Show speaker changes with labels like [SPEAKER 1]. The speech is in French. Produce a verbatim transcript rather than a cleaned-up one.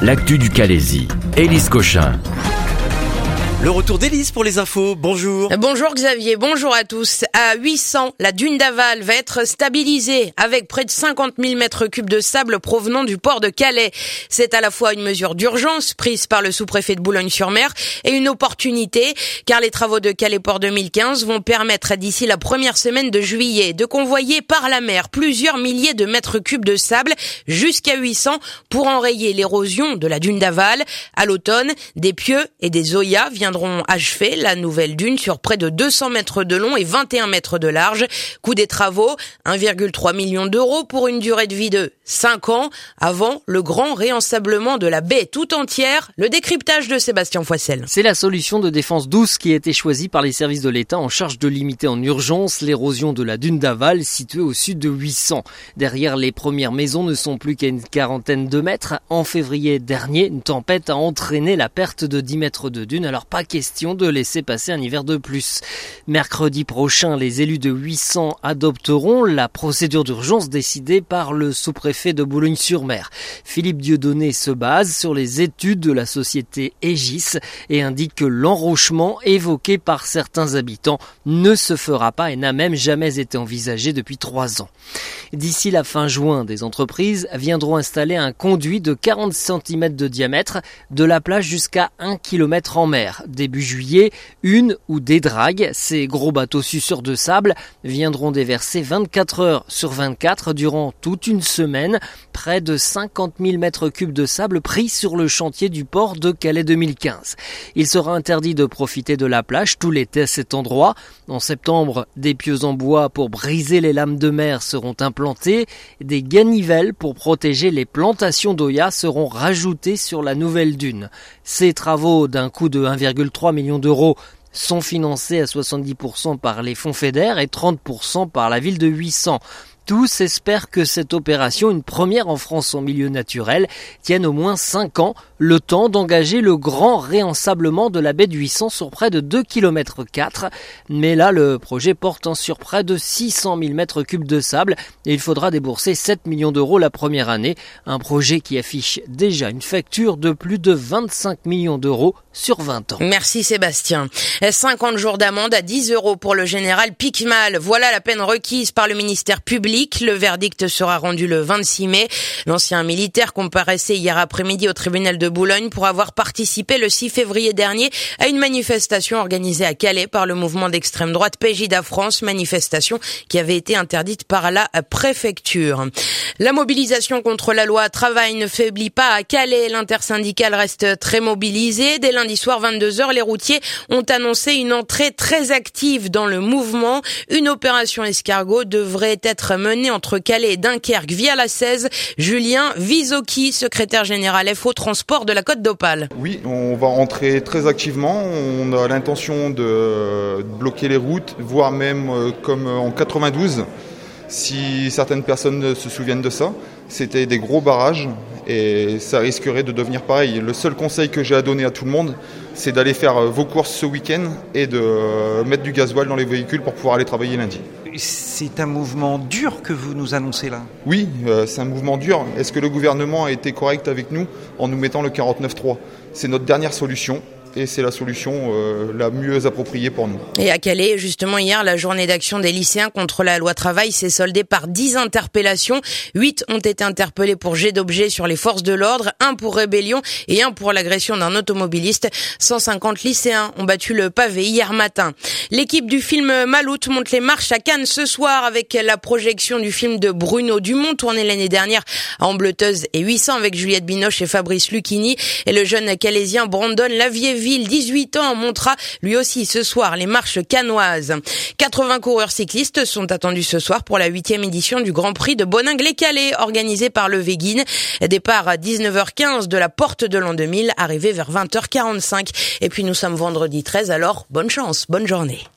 [SPEAKER 1] l'actu du Calaisis. Élise Cochin.
[SPEAKER 2] Le retour d'Élise pour les infos. Bonjour.
[SPEAKER 3] Bonjour Xavier, bonjour à tous. À huit cents, la dune d'Aval va être stabilisée avec près de cinquante mille mètres cubes de sable provenant du port de Calais. C'est à la fois une mesure d'urgence prise par le sous-préfet de Boulogne-sur-Mer et une opportunité car les travaux de Calais Port deux mille quinze vont permettre d'ici la première semaine de juillet de convoyer par la mer plusieurs milliers de mètres cubes de sable jusqu'à huit cents pour enrayer l'érosion de la dune d'Aval. À l'automne, des pieux et des zoyas viendront achever la nouvelle dune sur près de deux cents mètres de long et vingt et un mètres de large. Coût des travaux, un virgule trois million d'euros pour une durée de vie de cinq ans avant le grand réensablement de la baie tout entière. Le décryptage de Sébastien Foissel.
[SPEAKER 4] C'est la solution de défense douce qui a été choisie par les services de l'État en charge de limiter en urgence l'érosion de la dune d'Aval située au sud de huit cents. Derrière les premières maisons ne sont plus qu'à une quarantaine de mètres. En février dernier, une tempête a entraîné la perte de dix mètres de dune. Alors pas question de laisser passer un hiver de plus. Mercredi prochain, les élus de huit cents adopteront la procédure d'urgence décidée par le sous-préfet de Boulogne-sur-Mer. Philippe Dieudonné se base sur les études de la société Aegis et indique que l'enrochement évoqué par certains habitants ne se fera pas et n'a même jamais été envisagé depuis trois ans. D'ici la fin juin, des entreprises viendront installer un conduit de quarante centimètres de diamètre de la plage jusqu'à un kilomètre en mer. Début juillet, une ou des dragues, ces gros bateaux suceurs de sable, viendront déverser vingt-quatre heures sur vingt-quatre durant toute une semaine, près de cinquante mille mètres cubes de sable pris sur le chantier du port de Calais deux mille quinze. Il sera interdit de profiter de la plage tout l'été à cet endroit. En septembre, des pieux en bois pour briser les lames de mer seront implantés. Des ganivelles pour protéger les plantations d'Oya seront rajoutées sur la nouvelle dune. Ces travaux d'un coût de un virgule trois million d'euros sont financés à soixante-dix pour cent par les fonds FEDER et trente pour cent par la ville de huit cents. Tous espèrent que cette opération, une première en France en milieu naturel, tienne au moins cinq ans, le temps d'engager le grand réensablement de la baie de huit cents sur près de deux virgule quatre kilomètres. Mais là, le projet porte sur près de six cent mille mètres cubes de sable et il faudra débourser sept millions d'euros la première année. Un projet qui affiche déjà une facture de plus de vingt-cinq millions d'euros sur vingt ans.
[SPEAKER 3] Merci Sébastien. cinquante jours d'amende à dix euros pour le général Picmal. Voilà la peine requise par le ministère public. Le verdict sera rendu le vingt-six mai. L'ancien militaire comparaissait hier après-midi au tribunal de Boulogne pour avoir participé le six février dernier à une manifestation organisée à Calais par le mouvement d'extrême droite Pegida France, manifestation qui avait été interdite par la préfecture. La mobilisation contre la loi travail ne faiblit pas à Calais. L'intersyndicale reste très mobilisée. Dès lundi soir vingt-deux heures, les routiers ont annoncé une entrée très active dans le mouvement. Une opération escargot devrait être menée entre Calais et Dunkerque via la seize. Julien Visoki, secrétaire général F O Transport de la Côte d'Opale.
[SPEAKER 5] Oui, on va entrer très activement. On a l'intention de bloquer les routes, voire même comme en quatre-vingt-douze. Si certaines personnes se souviennent de ça, c'était des gros barrages et ça risquerait de devenir pareil. Le seul conseil que j'ai à donner à tout le monde, c'est d'aller faire vos courses ce week-end et de mettre du gasoil dans les véhicules pour pouvoir aller travailler lundi.
[SPEAKER 6] C'est un mouvement dur que vous nous annoncez là ?
[SPEAKER 5] Oui, euh, c'est un mouvement dur. Est-ce que le gouvernement a été correct avec nous en nous mettant le quarante-neuf trois ? C'est notre dernière solution. Et c'est la solution euh, la mieux appropriée pour nous.
[SPEAKER 3] Et à Calais, justement hier, la journée d'action des lycéens contre la loi travail s'est soldée par dix interpellations. huit ont été interpellés pour jet d'objets sur les forces de l'ordre, un pour rébellion et un pour l'agression d'un automobiliste. cent cinquante lycéens ont battu le pavé hier matin. L'équipe du film Maloute monte les marches à Cannes ce soir avec la projection du film de Bruno Dumont, tourné l'année dernière à Ambleteuse et huit cents avec Juliette Binoche et Fabrice Lucchini. Et le jeune calaisien Brandon Lavieille, dix-huit ans, montera lui aussi ce soir les marches cannoises. quatre-vingts coureurs cyclistes sont attendus ce soir pour la huitième édition du Grand Prix de Boningue-les-Calais, organisé par le Véguine. Départ à dix-neuf heures quinze de la porte de l'an deux mille, arrivé vers vingt heures quarante-cinq. Et puis nous sommes vendredi treize, alors bonne chance, bonne journée.